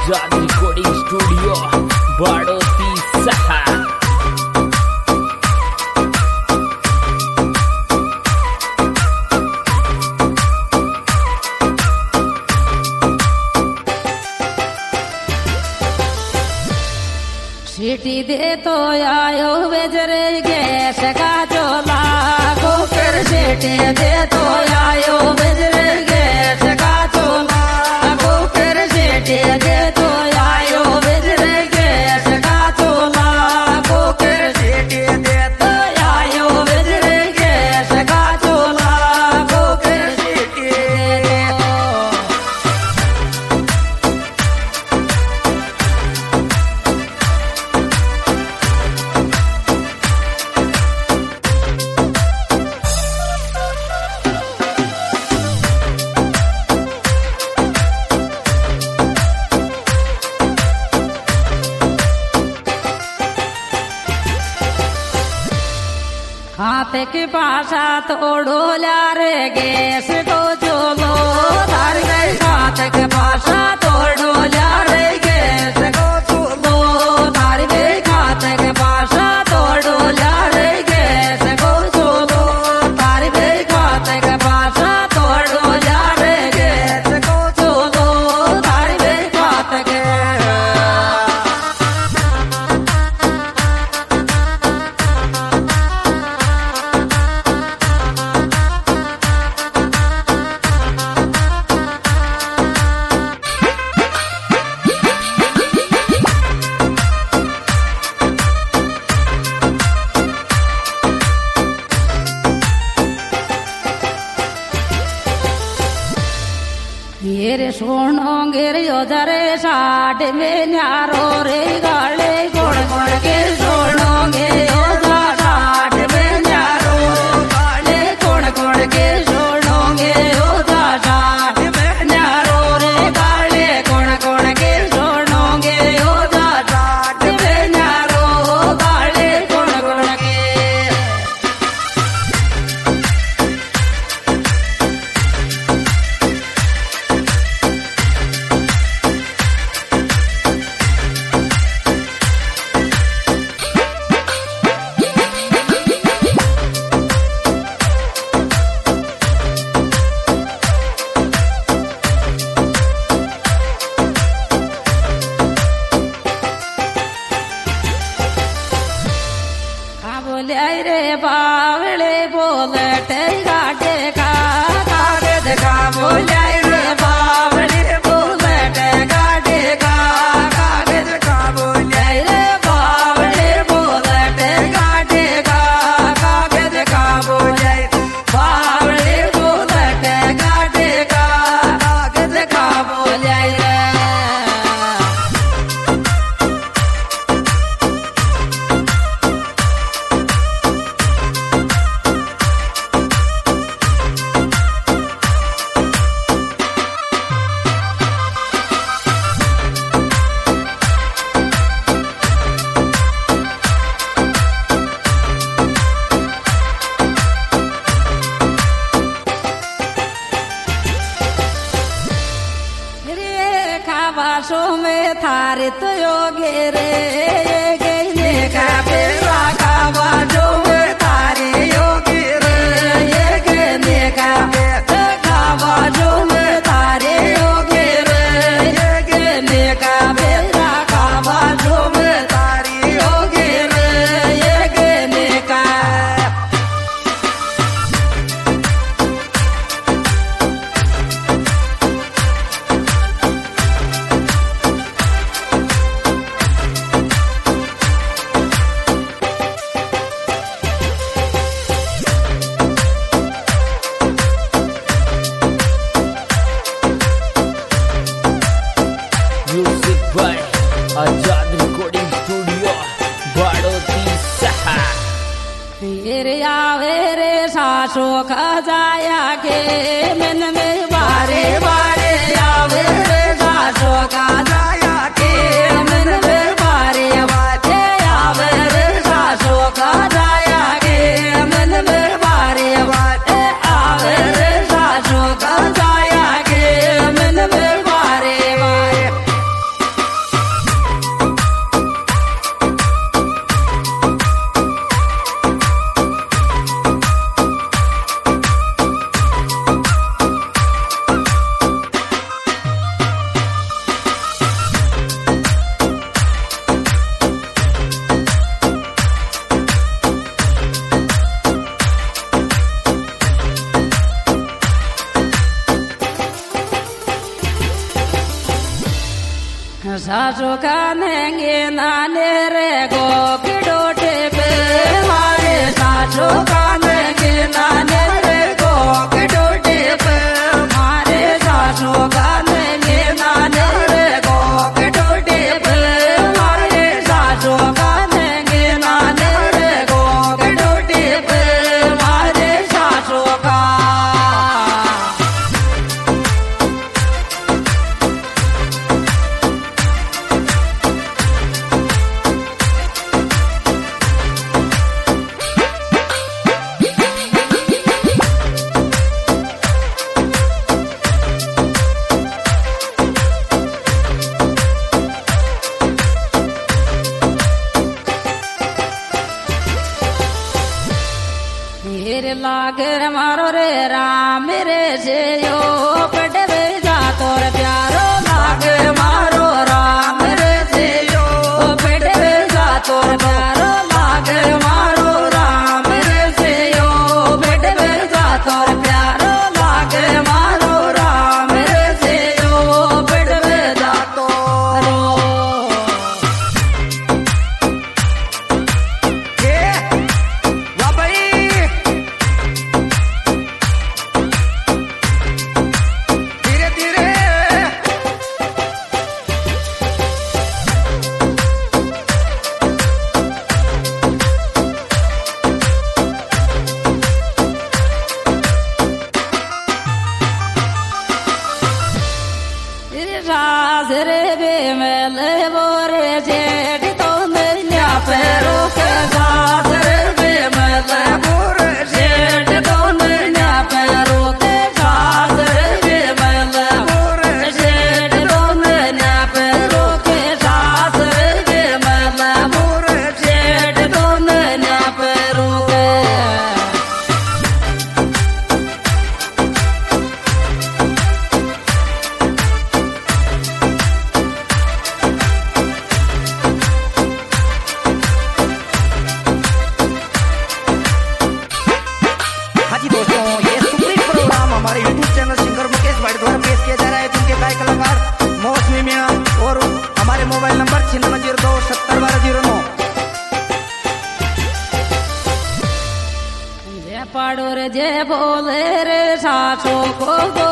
आजाद recording studio बाड़ोती सहा। सीटी दे तो आयो बेजरे गैस का चोला को फिर सीटी दे तो आयो बेजरे गैस का चोला को फिर सीटी दे तो आयो बेजरे गैस का चोला को फिर सीटी दे तो आयो बेजरे गैस का चोला को फिर सीटी दे तो। खाते के पासा तोड़ो ला रे गैस को चोलो तार गए खाते के पासा तोड़ो ला रे गैस को चोलो तार गए खाते के पासा तोड़ो ला रे गैस को चोलो तार गए खाते के पासा तोड़ो ला रे गैस को चोलो तार गए खाते के। ये रे सोनो गिर योधरे साठ में न्यारो रे गाले गोड़ गोड़ के सोनो गे योधा साठ में न्यारो गाले गोड़ गोड़ के सोनो गे योधा साठ में न्यारो रे गाले गोड़ गोड़ के सोनो गे योधा साठ में न्यारो गाले गोड़ गोड़ के। बोले रे बावले बोले टेगा टेगा कागज का बोले रे बावले बोले टेगा टेगा कागज का बोले रे बावले बोले टेगा टेगा कागज का बोले बावले बोले टेगा टेगा कागज का बोले रे। खावासो में थारे तो योगे रे ये गईले का बेरा खावासो में थारे योगे रे ये गईले का बेरा खावासो में थारे योगे रे ये गईले का बेरा खावासो में थारे योगे रे ये गईले का। आजाद रिकॉर्डिंग स्टूडियो बाड़ोती सहा। फिर आवे रे सासो का जाया के मन में बारे बारे आवे रे सासो का जाया के मन में बारे बारे आवे रे सासो का जाया के मन में बारे बारे आवे रे सासो का जाया के मन में बारे बारे। सासू कानेंगे नाने रे गो की डोटे पे मारे सासू कानेंगे नाने रे गो की डोटे पे मारे सासू कानेंगे नाने रे गो की डोटे पे मारे सासू कानेंगे नाने रे गो की डोटे पे मारे सासू का लागे मारो रे राम रे से यो पटवे जा तोर प्यारो लागे मारो राम रे से यो पटवे जा तोर प्यारो लागे मारो राम रे से यो पटवे जा तोर प्यारो लागे मारो राम रे से यो पटवे जा तोरो रे बे मेले बोरे जेठ तो नैया पैरों के साथ रे बे मेले बोरे जेठ तो नैया पैरों के साथ रे बे मेले बोरे जेठ तो नैया पैरों के साथ रे बे मेले बोरे जेठ तो नैया पैरों के और हमारे मोबाइल नंबर 9602701209। जे पाड़ो रे जे बोले रे सासू को